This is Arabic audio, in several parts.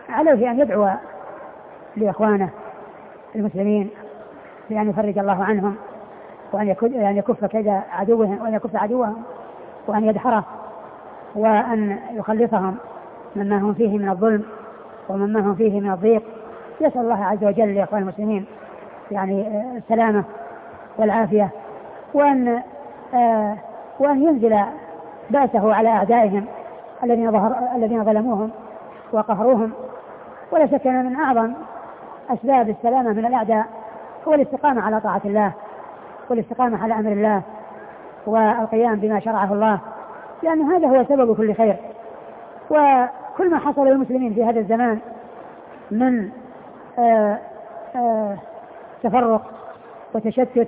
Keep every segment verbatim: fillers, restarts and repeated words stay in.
عليه أن يدعو لإخوانه المسلمين بأن يفرج الله عنهم وأن يكف كيد عدوهم وأن يكف عدوهم وأن يدحره وأن يخلصهم مما هم فيه من الظلم ومما هم فيه من الضيق. يسأل الله عز وجل لإخوان المسلمين يعني السلامة والعافية وأن آه وأن ينزل بأسه على أعدائهم الذين ظهر الذين ظلموهم وقهروهم. ولا شك أن من أعظم أسباب السلامة من الأعداء هو الاستقامة على طاعة الله والاستقامة على أمر الله والقيام بما شرعه الله، لأن هذا هو سبب كل خير. وكل ما حصل للمسلمين في هذا الزمان من آآ آآ تفرق وتشتت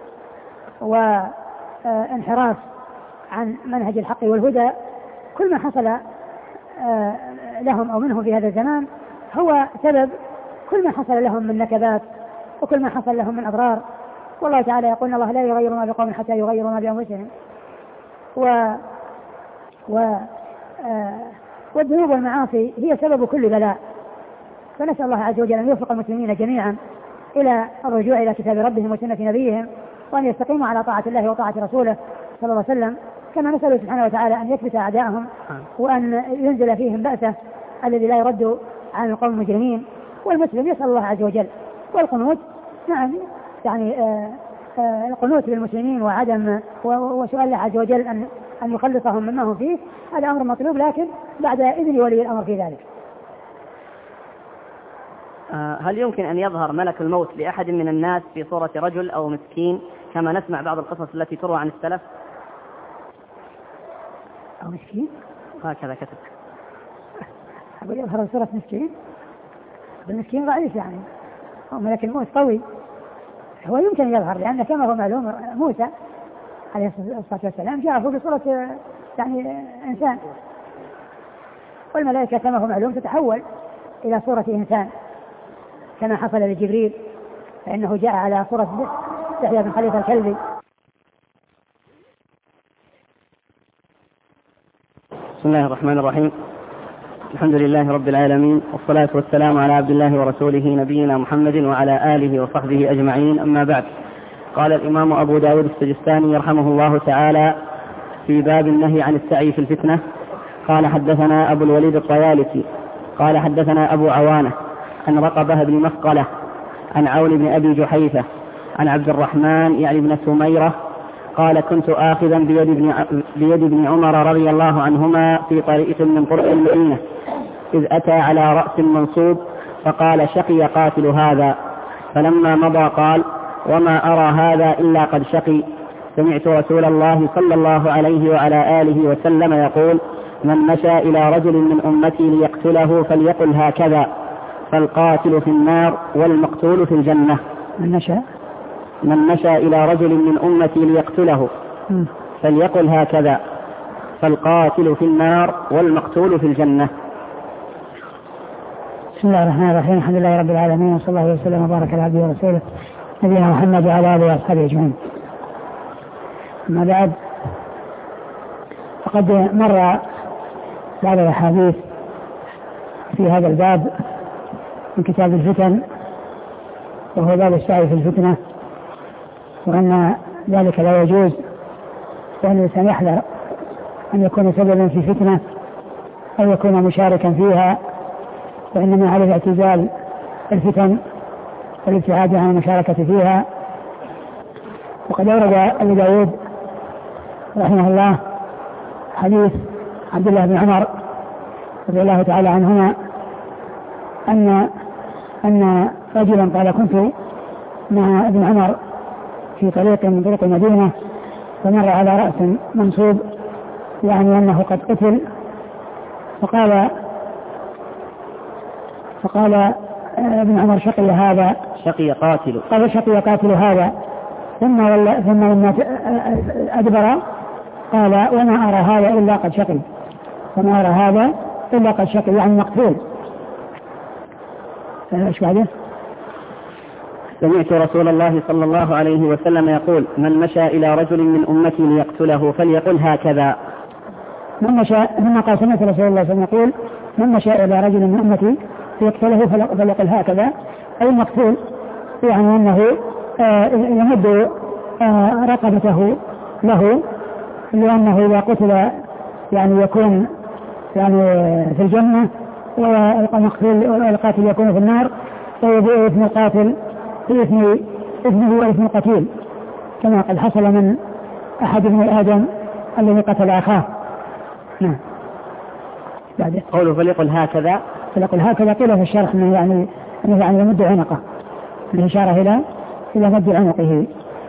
وانحراف عن منهج الحق والهدى، كل ما حصل لهم أو منهم في هذا الزمان هو سبب كل ما حصل لهم من نكبات وكل ما حصل لهم من أضرار. والله تعالى يقول الله لا يغير ما بقوم حتى يغيروا ما بأنفسهم. و و والذنوب والمعاصي هي سبب كل بلاء. فنسأل الله عز وجل أن يوفق المسلمين جميعا إلى الرجوع إلى كتاب ربهم وسنة نبيهم وأن يستقيموا على طاعة الله وطاعة رسوله صلى الله عليه وسلم، كما نسأله سبحانه وتعالى أن يكبت أعداءهم وأن ينزل فيهم بأسه الذي لا يرد عن القوم المجرمين. والمسلم يسأل الله عز وجل والقنوت نعم يعني آآ آآ القنوت للمسلمين وعدم وسؤال الله عز وجل أن أن يخلصهم مما هم فيه، هذا أمر مطلوب لكن بعد إذن ولي الأمر في ذلك. هل يمكن أن يظهر ملك الموت لأحد من الناس في صورة رجل أو مسكين كما نسمع بعض القصص التي تروى عن السلف؟ أو مسكين؟ هكذا كتب. أقول يظهر صورة مسكين؟ المسكين ضعيف يعني، أو ملك الموت قوي، هو يمكن يظهر لأن كما هو معلوم موسى عليه الصلاة والسلام جاءه بصورة يعني إنسان، والملائكة كما هو معلوم تتحول إلى صورة إنسان كما حصل لجبريل فإنه جاء على صورة يحيى بن خليفة الكلبي. بسم الله الرحمن الرحيم، الحمد لله رب العالمين، والصلاة والسلام على عبد الله ورسوله نبينا محمد وعلى آله وصحبه أجمعين، أما بعد. قال الإمام أبو داود السجستاني يرحمه الله تعالى في باب النهي عن السعي في الفتنة قال حدثنا أبو الوليد الطيالسي قال حدثنا أبو عوانة عن رقبة بن مسقلة عن عون بن أبي جحيفة عن عبد الرحمن يعني بن سميرة قال كنت آخذا بيد ابن, بيد ابن عمر رضي الله عنهما في طريق من طرق المدينة إذ أتى على رأس منصوب فقال شقي قاتل هذا، فلما مضى قال وما أرى هذا إلا قد شقي، سمعت رسول الله صلى الله عليه وعلى آله وسلم يقول من مشى إلى رجل من أمتي ليقتله فليقل هكذا، فالقاتل في النار والمقتول في الجنة. من مشى من مشى إلى رجل من أمتي ليقتله م. فليقل هكذا، فالقاتل في النار والمقتول في الجنة. بسم الله الرحمن الرحيم، الحمد لله رب العالمين، وصلى الله وسلم وبارك على عبده ورسوله نبينا محمد وعلى آله وأصحابه أجمعين. أما بعد، فقد مر بعض الأحاديث في هذا الباب من كتاب الفتن، وهو باب السعي في الفتنة، وأن ذلك لا يجوز، وأن الإنسان يحذر أن يكون سببا في فتنة أو يكون مشاركا فيها، وإنما عليه اعتزال الفتن والابتعاد عن المشاركة فيها. وقد أورد أبو داود رحمه الله حديث عبد الله بن عمر رضي الله تعالى عنهما أن أن رجلا قال كنت مع ابن عمر في طريق من طرق المدينة فمر على رأس منصوب يعني أنه قد قتل، فقال فقال ابن عمر شقي هذا، شقي قاتل، قال شقي قاتل هذا، ثم ولا ثم لما أدبر قال وما أرى هذا إلا قد شقي، وما أرى هذا إلا قد شقي يعني مقتول. ايش بعده؟ سمعت رسول الله صلى الله عليه وسلم يقول من مشى إلى رجل من أمتي ليقتله فليقل هكذا. من مشى ثم قال سمعت رسول الله صلى الله عليه وسلم يقول من مشى إلى رجل من أمتي ليقتله فليقل هكذا، أي المقتول يعني أنه آه يمد آه رقبته له، لأنه إذا قتل يعني يكون يعني في الجنة، والمقتول والقاتل يكون في النار، فيبيع اسم القاتل في اسم اسمه واسم القتيل، كما قد حصل من أحد ابن آدم الذي قتل أخاه. نعم. بعد قوله فليقل هكذا، فليقل هكذا قيل في الشرح أنه يعني أنه يعني يمد عنقه، الإشارة إلى إلى مد عنقه.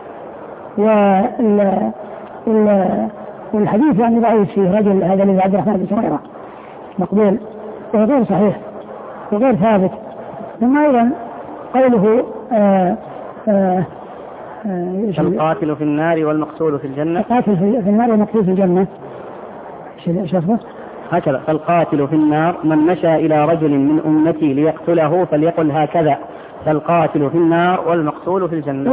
وال والحديث يعني ضعيف فيه رجل هذا الذي عبد الرحمن بن سميرة مقبول وغير صحيح وغير ثابت. ثم أيضا قوله آآ آآ القاتل في النار والمقتول في الجنة، القاتل في النار والمقتول في الجنة ايش اسمه؟ هكذا، فالقاتل في النار من مشى إلى رجل من أمتي ليقتله فليقل هكذا، فالقاتل في النار والمقتول في الجنة.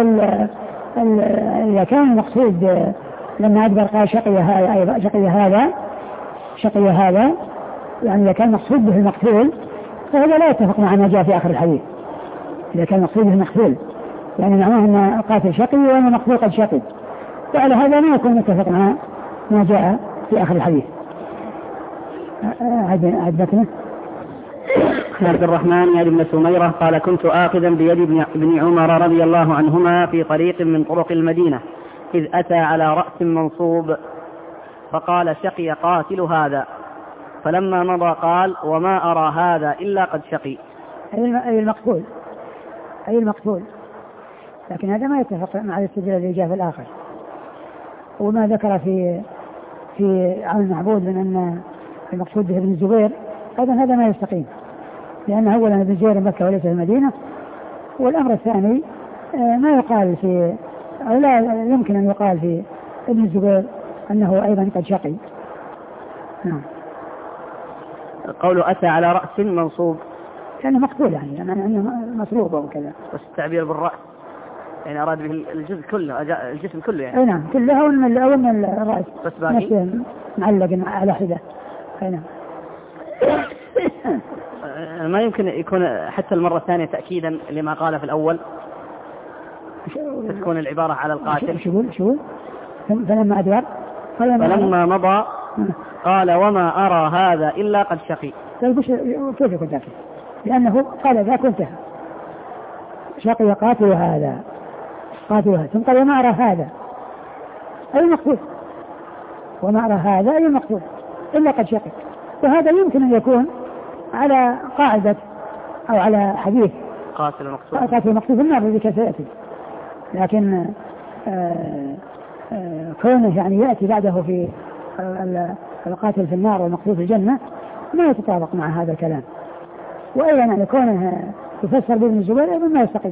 إذا كان المقصود لما أدبر قال شقي هذا شقي هذا شقي هذا يعني إذا كان مقصود به المقتول فهذا لا يتفق مع ما جاء في آخر الحديث. إذا كان مقصود به المقتول يعني معناه أن القاتل شقي وأن المقتول قد شقي، وعلى هذا لا يكون متفق مع ما جاء في آخر الحديث. عدتنا عبد الرحمن يعني ابن سميرة قال كنت آخذا بيد ابن عمر رضي الله عنهما في طريق من طرق المدينة إذ أتى على رأس منصوب فقال شقي قاتل هذا، فلما مضى قال وما أرى هذا إلا قد شقي، أي المقتول أي المقتول لكن هذا ما يتفق مع الاستدلال الذي جاء في الآخر. وما ذكر في في عون المعبود من أن المقصود به ابن الزبير أيضا هذا ما يستقيم، لأن أولا ابن الزبير مكة وليس في المدينة، والأمر الثاني ما يقال في أو لا يمكن أن يقال في ابن الزبير أنه أيضا قد شقي. نعم. قوله أتى على رأس منصوب كان مقتول يعني أنه مصلوب أو كذا، بس التعبير بالرأس يعني أراد به الجزء كله الجسم كله يعني. أي نعم كله أو من أو من الرأس بس باقي معلق على حدة. أي نعم. ما يمكن يكون حتى المرة الثانية تأكيدا لما قال في الأول تكون العبارة على القاتل. شو شو فلما أدبر فلما مضى قال وما أرى هذا إلا قد شقي. طيب كيف يكون ذاك؟ لأنه قال ذاك انتهى شقي قاتل هذا قاتل هذا ثم قال وما أرى هذا أي مقتول، وما أرى هذا أي مقتول إلا قد شقي. وهذا يمكن أن يكون على قاعدة أو على حديث قاتل مقتول قاتل مقتول في النار الذي سيأتي، لكن آآ آآ كونه يعني يأتي بعده في القاتل في النار والمقتول في الجنة ما يتطابق مع هذا الكلام. وأيضا يعني كونه يفسر بابن الزبير أيضا ما يستقيم.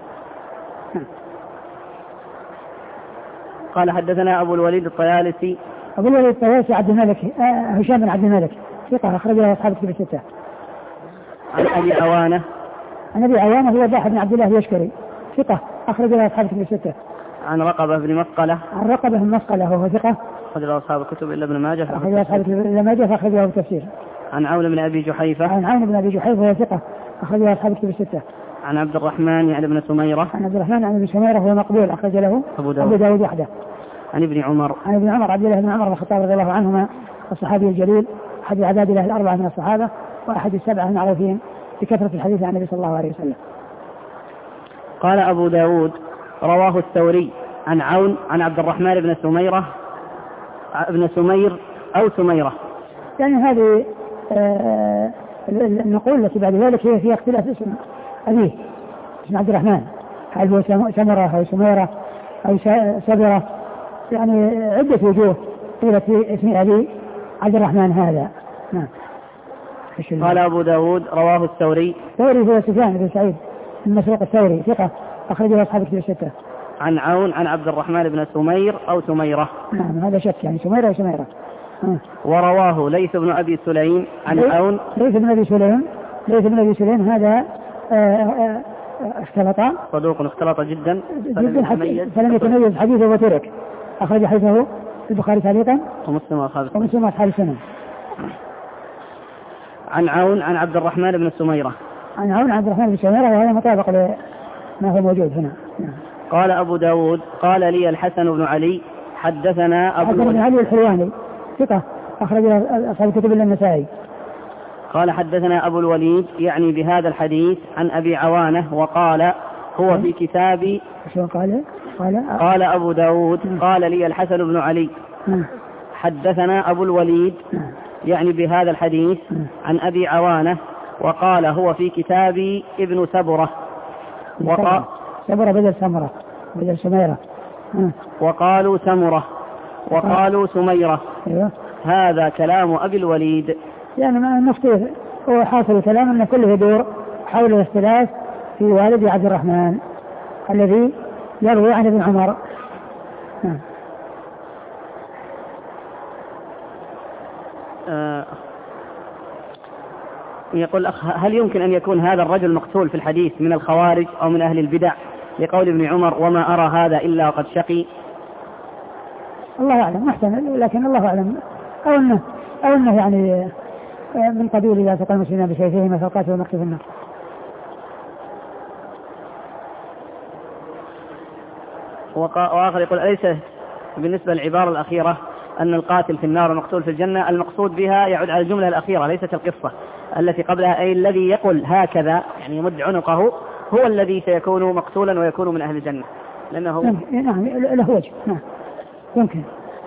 قال حدثنا أبو الوليد الطيالسي أبو الوليد الطيالسي عبد الملك هشام بن عبد الملك ثقة أخرج له أصحاب الكتب الستة. عن أبي عوانة عن أبي عوانة هو ضاحك بن عبد الله اليشكري ثقة أخرج له أصحاب الكتب الستة. عن رقبة بن مسقلة عن رقبة بن مسقلة وهو ثقة أخرج له أصحاب الكتب إلا ابن ماجه أخرج له أصحاب الكتب إلا ماجه فأخرج له التفسير. عن عون بن أبي جحيفة عن عون بن أبي جحيفة وهو ثقة أخرج له أصحاب الكتب الستة. عن عبد الرحمن يعني ابن سميرة عن عبد الرحمن عن ابن سميرة وهو مقبول أخرج له أبو داود, أبو داود وحده. عن ابن عمر عن ابن عمر عبد الله بن عمر بن الخطاب رضي الله عنهما الصحابي الجليل أحد عباد الله الأربعة من الصحابة وأحد السبعة المعروفين بكثرة الحديث عن النبي صلى الله عليه وسلم. قال أبو داود رواه الثوري عن عون عن عبد الرحمن بن سميرة ابن سمير أو سميرة. يعني هذه آه النقول التي بعد ذلك هي فيها اختلاف اسم أبيه اسم عبد الرحمن، هل هو سمرة أو سميرة أو سبرة، يعني عدة وجوه قيلت في اسم أبي عبد الرحمن هذا. نعم. قال أبو داود رواه الثوري الثوري هو سفيان بن سعيد المسروق الثوري ثقة أخرجه أصحاب الكتب الستة. عن عون عن عبد الرحمن بن سمير أو سميرة. نعم هذا شك يعني سميرة وسميرة. آه. ورواه ليث بن أبي سليم عن ليث عون ليث بن أبي سليم ليث بن أبي سليم هذا اختلط صدوق اختلط جدا جدا فلم يتميز حديثه وترك أخرج حديثه البخاري تعليقا ومسلم وأصحاب ومسلم وأصحاب السنن. عن عون عن عبد الرحمن بن سميرة. عن عون عبد الرحمن بن سميرة، وهذا مطابق لما هو موجود هنا. قال أبو داود قال لي الحسن بن علي حدثنا أبو الحسن بن علي الحلواني ثقة أخرج أصحاب الكتب إلا النسائي. قال حدثنا أبو الوليد يعني بهذا الحديث عن أبي عوانة وقال هو في كتاب. شو قال؟ قال قال أبو داود قال لي الحسن بن علي حدثنا أبو الوليد يعني بهذا الحديث عن أبي عوانة وقال هو في كتاب ابن سبرة. وقال سبرة بدل سمرة بدل سميرة. وقالوا سمرة وقالوا سميرة. هذا كلام أبي الوليد. يعني ما نفتي هو حاصل الكلام أن كله يدور حول الاختلاف في والد عبد الرحمن الذي يروي عن ابن عمر. آه يقول أخ هل يمكن أن يكون هذا الرجل مقتول في الحديث من الخوارج أو من أهل البدع لقول ابن عمر وما أرى هذا إلا وقد شقي؟ الله أعلم محتمل، لكن الله أعلم أو أنه أو أنه يعني من قبيل إذا تقى المسلمين بسيفهما فالقاتل والمقتول في النار. وآخر يقول أليس بالنسبة للعبارة الأخيرة أن القاتل في النار والمقتول في الجنة المقصود بها يعود على الجملة الأخيرة ليست القصة التي قبلها، أي الذي يقول هكذا يعني يمد عنقه هو الذي سيكون مقتولا ويكون من أهل الجنة لأنه نعم له وجه. نعم يمكن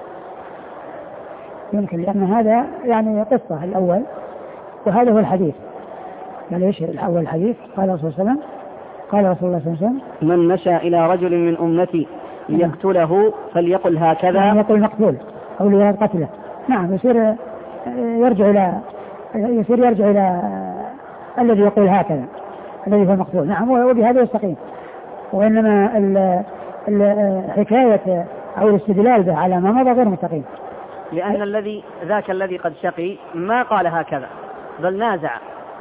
يمكن لأن هذا يعني قصة الأول وهذا هو الحديث. يعني ايش الأول الحديث؟ قال رسول الله صلى الله عليه وسلم قال رسول الله صلى الله عليه وسلم من مشى إلى رجل من أمتي ليقتله فليقل هكذا. يعني يقول مقتول أو ليراد قتله. نعم يصير يرجع إلى يصير يرجع إلى الذي يقول هكذا الذي هو المقتول. نعم وبهذا يستقيم. وإنما الحكاية أو الاستدلال به على ما مضى غير مستقيم، لأن الذي ذاك الذي قد شقي ما قال هكذا بل نازع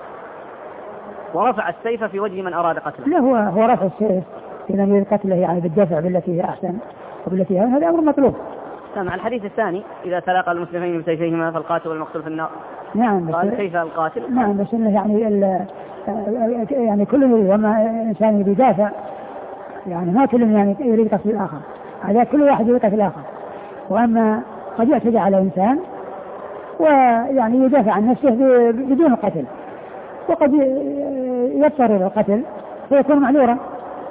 ورفع السيف في وجه من أراد قتله. لا هو هو رفع السيف إذا يريد قتله يعني بالدفع بالتي هي أحسن وبالتي هي هذا أمر مطلوب. سمع الحديث الثاني إذا تلاقى المسلمين بسيفيهما فالقاتل والمقتول في النار. نعم قال كيف القاتل؟ نعم بس إنه يعني ال يعني كل لما إنسان يدافع يعني ما كل يعني يريد قتل الآخر، هذا كل واحد يريد قتل الآخر. وأما قد يعتدي على إنسان ويعني يدافع عن نفسه بدون القتل، وقد يضطر إلى القتل فيكون معذورا.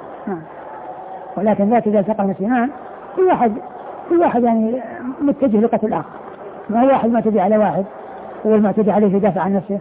ولكن ذاك إذا التقى المسلمان كل واحد كل واحد يعني متجه لقتل الآخر، ما هو واحد معتدي على واحد هو المعتدي عليه يدافع عن نفسه.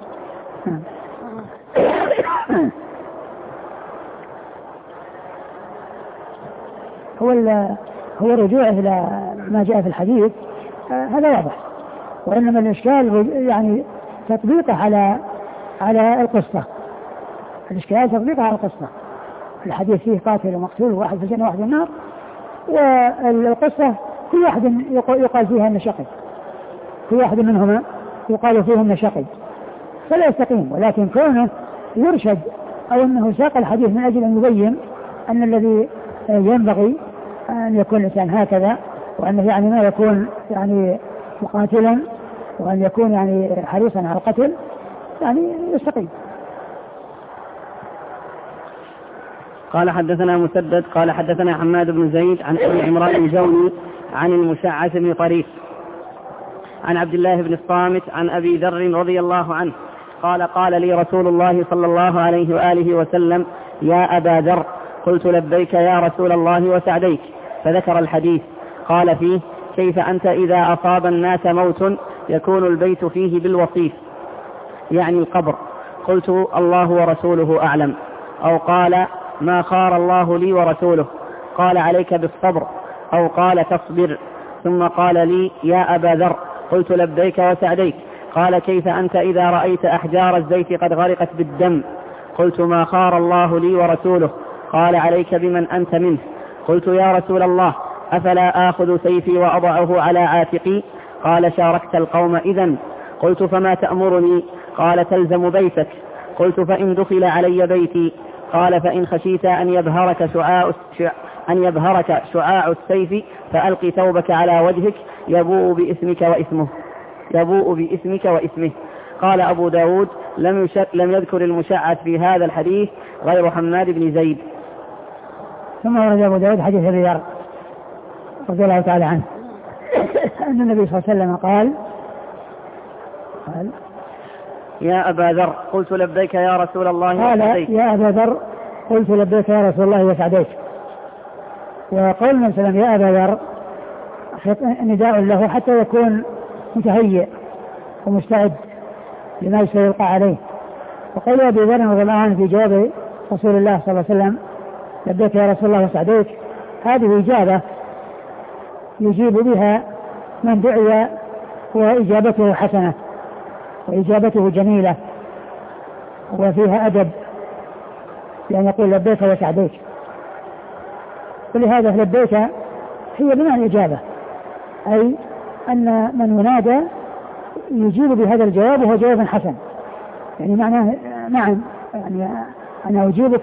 هو هو رجوعه إلى ما جاء في الحديث آه هذا واضح، وإنما الإشكال يعني تطبيقه على على القصة. الإشكال تطبيقه على القصة. الحديث فيه قاتل ومقتول وواحد في الجنة وواحد في النار، والقصة كل واحد يقال فيها أنه شقي، كل واحد منهما يقال فيه أنه شقي فلا يستقيم. ولكن كونه يرشد أو أنه ساق الحديث من أجل أن يبين أن الذي ينبغي أن يكون الإنسان هكذا، وأنه يعني ما يكون يعني مقاتلا وأن يكون يعني حريصا على القتل يعني يستقيم. قال حدثنا مسدد قال حدثنا حماد بن زيد عن أبي عمران الجوني عن المشعث بن طريف عن عبد الله بن الصامت عن أبي ذر رضي الله عنه قال قال لي رسول الله صلى الله عليه وآله وسلم يا أبا ذر، قلت لبيك يا رسول الله وسعديك، فذكر الحديث قال فيه كيف أنت إذا أصاب الناس موت يكون البيت فيه بالوصيف يعني القبر؟ قلت الله ورسوله أعلم، أو قال ما خار الله لي ورسوله، قال عليك بالصبر، أو قال تصبر، ثم قال لي يا أبا ذر، قلت لبيك وسعديك، قال كيف أنت إذا رأيت أحجار الزيت قد غرقت بالدم؟ قلت ما خار الله لي ورسوله، قال عليك بمن أنت منه. قلت يا رسول الله أفلا آخذ سيفي وأضعه على عاتقي؟ قال شاركت القوم إذن. قلت فما تأمرني؟ قال تلزم بيتك. قلت فإن دخل علي بيتي؟ قال فإن خشيت أن يبهرك شعاع أن يبهرك شعاع السيف فألق ثوبك على وجهك يبوء باسمك واسمه يبوء باسمك واسمه. قال أبو داود لم, يشك لم يذكر المشعث في هذا الحديث غير حماد بن زيد. ثم ورد أبو داود حديث أبي ذر رضي الله تعالى عنه أن النبي صلى الله عليه وسلم قال قال يا أبا ذر قلت لبيك يا رسول الله قال يا أبا ذر قلت لبيك يا رسول الله وسعديك. وقول النبي صلى الله عليه وسلم يا أبا ذر نداء له حتى يكون متهيئ ومستعد لما سيلقى عليه. وقول أبي ذر رضي الله عنه في جواب رسول الله صلى الله عليه وسلم لبيك يا رسول الله وسعديك، هذه إجابة يجيب بها من دعي وإجابته حسنة وإجابته جميلة وفيها أدب، يعني يقول لبيك وسعديك. ولهذا لبيك هي بمعنى الإجابة، أي أن من ينادى يجيب بهذا الجواب وهو جواب حسن، يعني معناه نعم يعني أنا أجيبك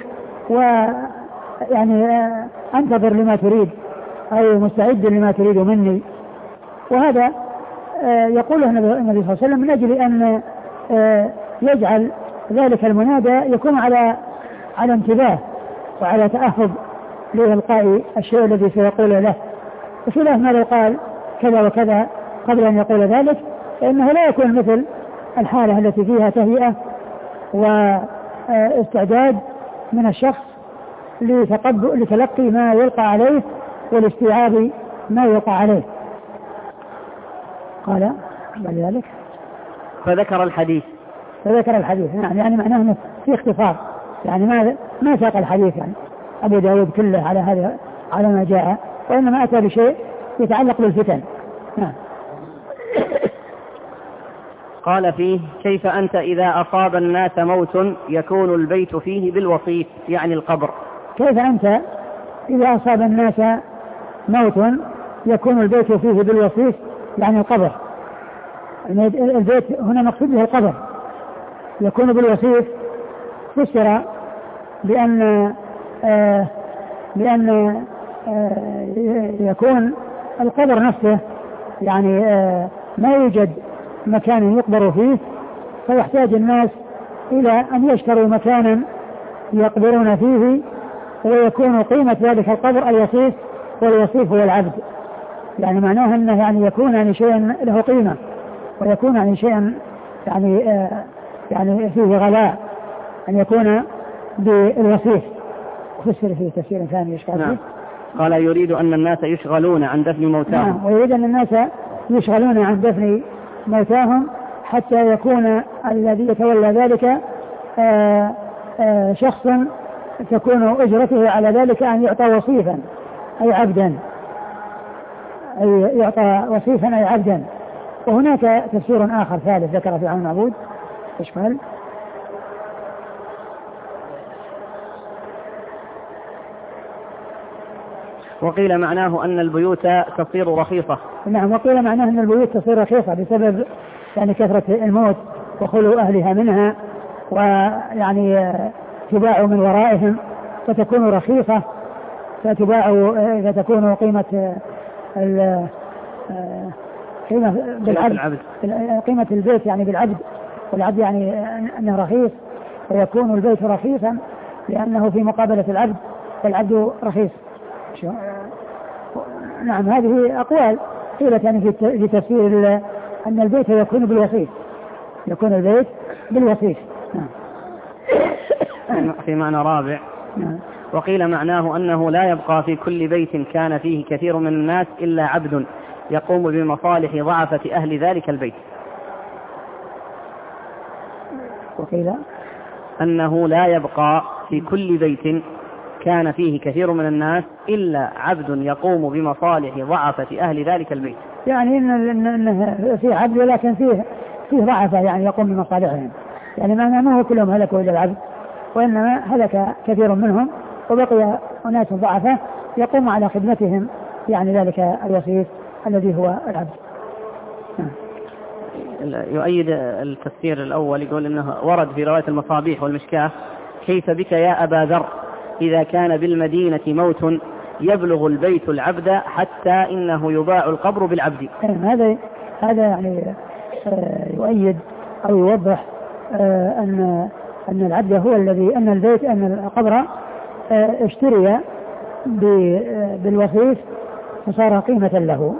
ويعني أنتظر لما تريد أي مستعد لما تريد مني. وهذا يقوله النبي صلى الله عليه وسلم من أجل أن يجعل ذلك المنادى يكون على على انتباه وعلى تأهب لإلقاء الشيء الذي سيقول له، بخلاف ما لو قال كذا وكذا قبل أن يقول ذلك فإنه لا يكون مثل الحالة التي فيها تهيئة واستعداد من الشخص لتلقي ما يلقى عليه والاستيعاب ما يلقى عليه. قال بعد ذلك فذكر الحديث فذكر الحديث نعم، يعني معناه في اختصار، يعني ما ما ساق الحديث يعني أبو داود كله على هذا على ما جاء، وإنما أتى بشيء يتعلق بالفتن. نعم. قال فيه كيف أنت إذا أصاب الناس موت يكون البيت فيه بالوصيف يعني القبر. كيف أنت إذا أصاب الناس موت يكون البيت فيه بالوصيف يعني القبر، يعني البيت هنا مقصود به القبر يكون بالوصيف، فسر بأن آه بأن آه يكون القبر نفسه يعني آه ما يوجد مكان يقبر فيه، فيحتاج الناس إلى أن يشتروا مكانا يقبرون فيه، ويكون قيمة ذلك القبر الوصيف، والوصيف هو العبد، يعني معناه أنه يعني يكون يعني شيئا له قيمة ويكون يعني شيئا يعني آه يعني فيه غلاء أن يكون بالوصيف. فسر فيه تفسير ثاني يشكال نعم. قال يريد أن الناس يشغلون عن دفن موتاهم. نعم. ويريد أن الناس يشغلون عن دفن موتاهم حتى يكون الذي يتولى ذلك آآ آآ شخصا تكون أجرته على ذلك أن يعطى وصيفا أي عبدا، أي يعطى وصيفا أي عبدا. وهناك تفسير آخر ثالث ذكر في عون المعبود إشكال. وقيل معناه أن البيوت تصير رخيصة. نعم. وقيل معناه أن البيوت تصير رخيصة بسبب يعني كثرة الموت وخلو أهلها منها، ويعني تباع من ورائهم فتكون رخيصة، فتباع إذا تكون قيمة قيمة بالعبد، قيمة البيت يعني بالعبد، والعبد يعني أنه رخيص، ويكون البيت رخيصا لأنه في مقابلة العبد، والعبد رخيص. نعم. هذه أقوال قيلت يعني في تفسير أن البيت يكون بالوصيف، يكون البيت بالوصيف. نعم. في معنى رابع. نعم. وقيل معناه أنه لا يبقى في كل بيت كان فيه كثير من الناس إلا عبد يقوم بمصالح ضعفة أهل ذلك البيت. وقيل أنه لا يبقى في كل بيت كان فيه كثير من الناس إلا عبد يقوم بمصالح ضعفة أهل ذلك البيت، يعني إن فيه عبد ولكن فيه فيه ضعفة يعني يقوم بمصالحهم، يعني ما هو كلهم هلكوا إلى العبد، وإنما هلك كثير منهم وبقي أناس ضعفة يقوم على خدمتهم يعني ذلك الوصيف الذي هو العبد. يؤيد التفسير الأول، يقول إنه ورد في رواية المصابيح والمشكاة كيف بك يا أبا ذر إذا كان بالمدينة موت يبلغ البيت العبد حتى إنه يباع القبر بالعبد. هذا هذا يعني يؤيد أو يوضح أن أن العبد هو الذي أن البيت أن القبر اشتري بالوصيف فصار قيمة له.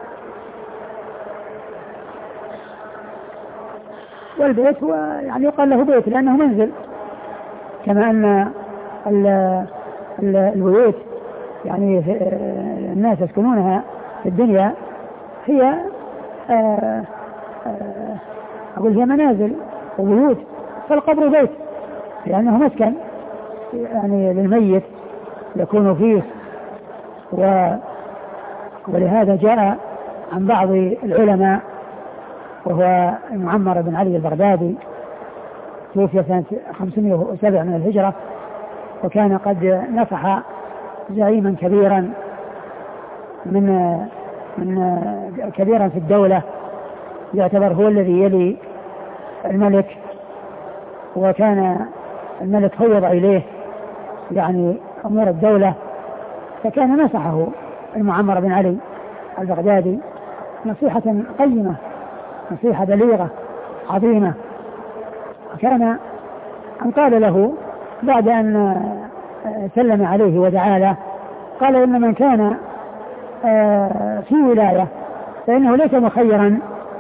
والبيت هو يعني يقال له بيت لأنه منزل، كما أن البيوت يعني الناس يسكنونها في الدنيا هي أقول هي منازل وبيوت، فالقبر بيت لأنه مسكن يعني للميت يكون فيه. و ولهذا جاء عن بعض العلماء وهو المعمر بن علي البغدادي توفي سنة خمسمائة وسبعة من الهجرة، وكان قد نصح زعيما كبيرا من من كبيرا في الدولة، يعتبر هو الذي يلي الملك، وكان الملك فوض إليه يعني أمور الدولة، فكان نصحه المعمر بن علي البغدادي نصيحة قيمة، نصيحة بليغة عظيمة. وكان أن قال له بعد أن سلم عليه ودعا له، قال إن من كان في ولاية فإنه ليس مخيرا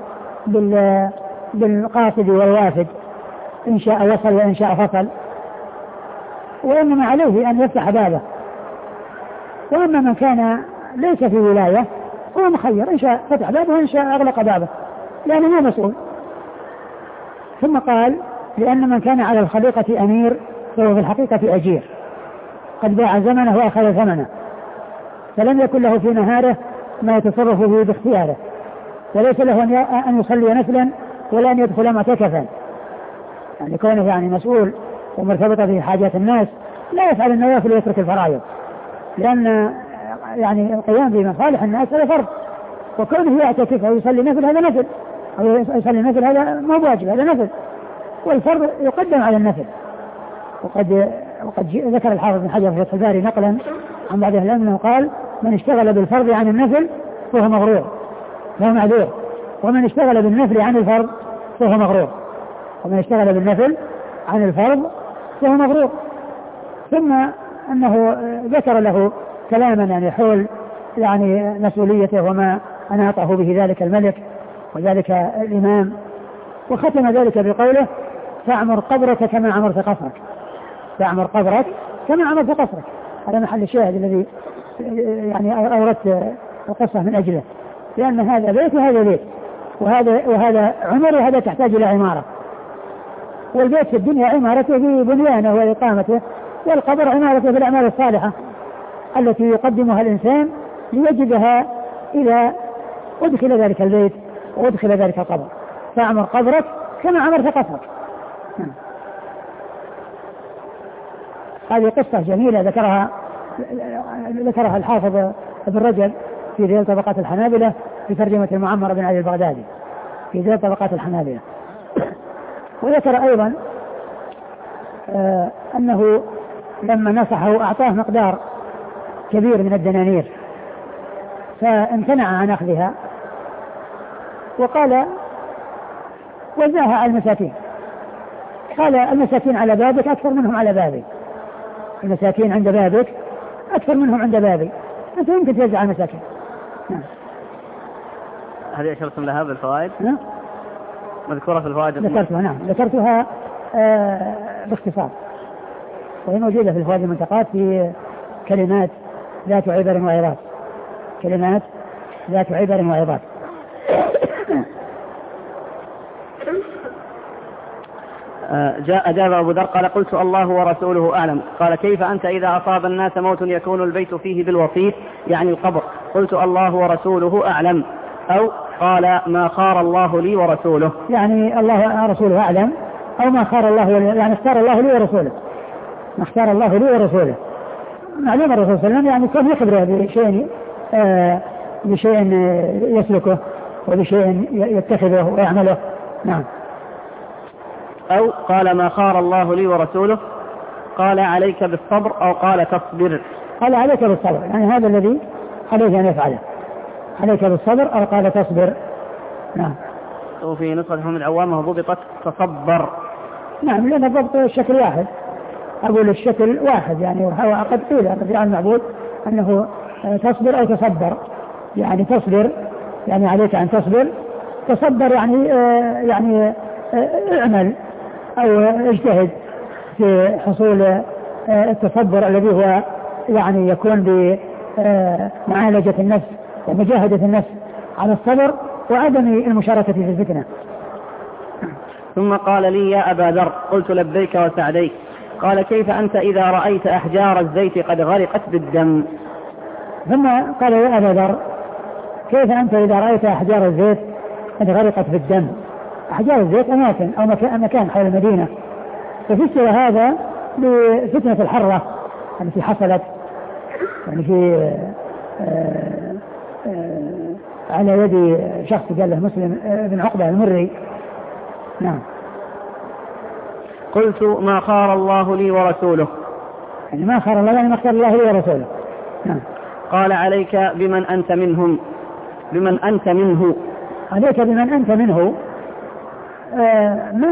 بالقاصد والوافد، إن شاء وصل وإن شاء فصل، وإنما عليه أن يفتح بابه. وأما من كان ليس في ولاية هو مخير، إن شاء فتح بابه وإن شاء أغلق بابه لأنه هو مسؤول. ثم قال لأن من كان على الخليقة أمير فهو في الحقيقة أجير، قد باع زمنه وأخذ ثمنه، فلم يكن له في نهاره ما يتصرف به باختياره، وليس له أن يصلي نفلا ولا أن يدخل معتكفا، يعني كونه يعني مسؤول ومرتبطة في حاجات الناس لا يفعل النوافل ويترك الفرائض، لأن يعني القيام بمصالح الناس هذا فرض، وكونه يعتكف أو يصلي نفل هذا نفل، أو يصلي نفل هذا ما واجب، هذا نفل، والفرض يقدم على النفل. وقد وقد ذكر الحافظ بن حجر في فتح الباري نقلا عن بعض أهل العلم قال من اشتغل بالفرض عن النفل فهو مغرور فهو معذور، ومن اشتغل بالنفل عن الفرض فهو مغرور، ومن اشتغل بالنفل عن الفرض فهو مغرور. ثم أنه ذكر له كلاما يعني حول يعني مسؤوليته وما أناطه به ذلك الملك وذلك الإمام، وختم ذلك بقوله فاعمر قبرك كما عمرت قصرك، فاعمر قبرك كما عمرت قصرك. هذا محل الشاهد الذي يعني أوردت القصة من أجله، لأن هذا بيت وهذا بيت، وهذا وهذا عمر وهذا تحتاج إلى عمارة، والبيت في الدنيا عمارته ببنيانه وإقامته، والقبر عمارته بالأعمال الصالحة التي يقدمها الإنسان ليجدها إذا أدخل ذلك البيت وأدخل ذلك القبر. فاعمر قبرك كما عمرت قصرك. هذه قصة جميلة ذكرها ذكرها الحافظ ابن رجب في ذيل طبقات الحنابلة في ترجمة المعمر بن علي البغدادي في ذيل طبقات الحنابلة. وذكر أيضا آه أنه لما نصحه أعطاه مقدار كبير من الدنانير فامتنع عن أخذها، وقال وزعها على المساكين. قال المساكين على بابك أكثر منهم على بابي، المساكين عند بابك أكثر منهم عند بابي، أنت يمكن توزع المساكين. نعم. هذه أشرتم لها بالفوائد؟ نعم. مذكورة في الفوائد؟ ذكرتها نعم، ذكرتها آه باختصار، وهي موجودة في الفوائد المنتقات في كلمات ذات عبر وعظات، كلمات ذات عبر وعظات. جاء أجاب أبو ذر قال قلت الله ورسوله أعلم. قال كيف أنت إذا أصاب الناس موت يكون البيت فيه بالوصيف يعني القبر؟ قلت الله ورسوله أعلم. أو قال ما خار الله لي ورسوله، يعني الله ورسوله أعلم، أو ما خار الله يعني اختار الله لي ورسوله، ما اختار الله لي ورسوله. معلوم الرسول صلى الله عليه وسلم يعني كان يخبره بشيء آه بشيء يسلكه وبشيء يتخذه ويعمله. نعم. أو قال ما خار الله لي ورسوله، قال عليك بالصبر، أو قال تصبر. قال عليك بالصبر، يعني هذا الذي عليك أن يفعله، عليك بالصبر، أو قال تصبر. نعم. وفي نسخة محمد عوامة ضبطت تصبر. نعم لأن الضبط الشكل واحد، أقول الشكل واحد يعني، وهو قد قيل الرجاء المعبود أنه تصبر أو تصبر، يعني تصبر يعني عليك أن تصبر، تصبر يعني يعني اعمل أو اجتهد في حصول التصبر الذي هو يعني يكون بمعالجة النفس ومجاهدة النفس على الصبر وعدم المشاركة في الفتنة. ثم قال لي يا أبا ذر قلت لبيك وسعديك، قال كيف أنت إذا رأيت أحجار الزيت قد غرقت بالدم؟ ثم قال يا أبا ذر كيف أنت إذا رأيت أحجار الزيت قد غرقت بالدم؟ أحجار الزيت أماكن أو مكان, مكان حول المدينة، ففسر هذا بفتنة الحرة التي حصلت يعني في آآ آآ على يد شخص قال له مسلم بن عقبة المري. نعم. قلت ما خار الله لي ورسوله، يعني ما خار الله يعني ما اختار الله لي ورسوله. نعم. قال عليك بمن أنت منهم، بمن أنت منه، عليك بمن أنت منه. آه ما